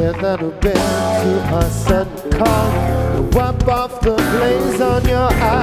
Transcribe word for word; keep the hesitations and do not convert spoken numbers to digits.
hear that we've been to a sudden call. Wipe off the glaze on your